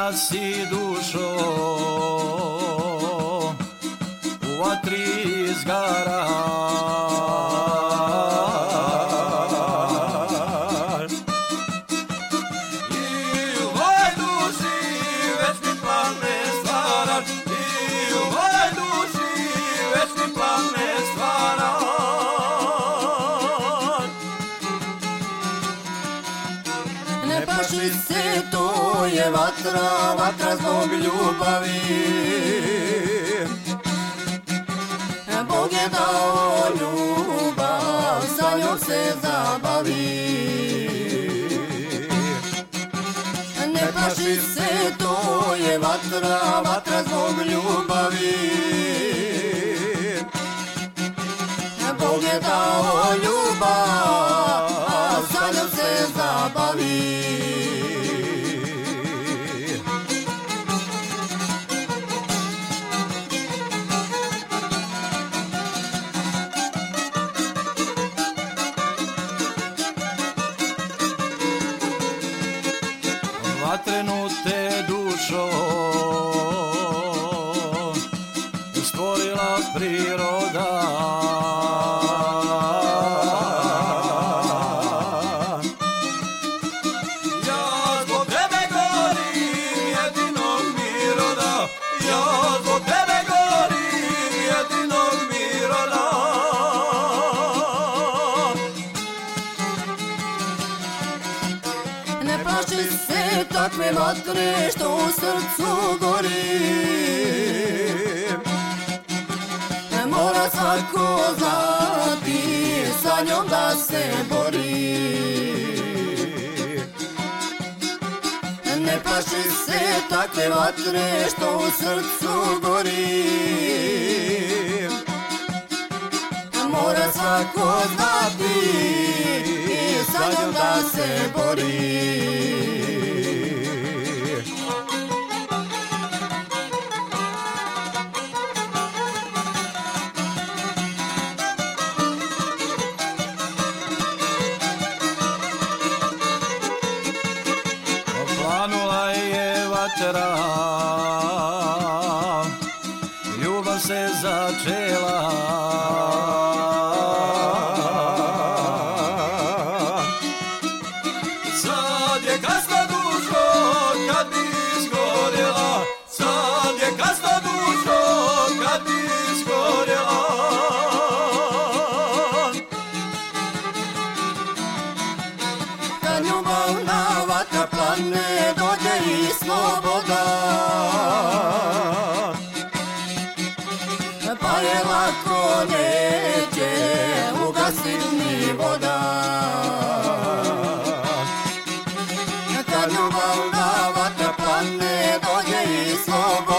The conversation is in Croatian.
Zapaljena si dušo, u vatri izgara. I u mojoj duši večni plane stvaraš, i u mojoj duši večni plane stvaraš. Ne plaši se, to je vatra, vatra zbog ljubavi. Bog je dao ljubav, sa njom se zabavi. Ne plaši se, to je vatra, vatra zbog ljubavi. Bog je dao ljubav, sa njom se zabavi. Vatrenu te dušo stvorila priroda. Ja zbog tebe gorim jedinog mi roda, ja zbog tebe gorim jedinog mi roda. Ne plaši se takve vatre što u srcu gori. Mora svako znati sa njom da se bori. Ne plaši se takve vatre što u srcu gori. Mora svako znati sa njom da se bori. Planula je vatra, ljubav se začela. Sad je kasna dušo kad bi izgorjela, sad je kasna dušo kad bi izgorjela. Kad ljubavna vatra plane, dođe i sloboda. Pa je lako neće ugasit ni voda. Kad ljubavna vatra plane, dođe i sloboda.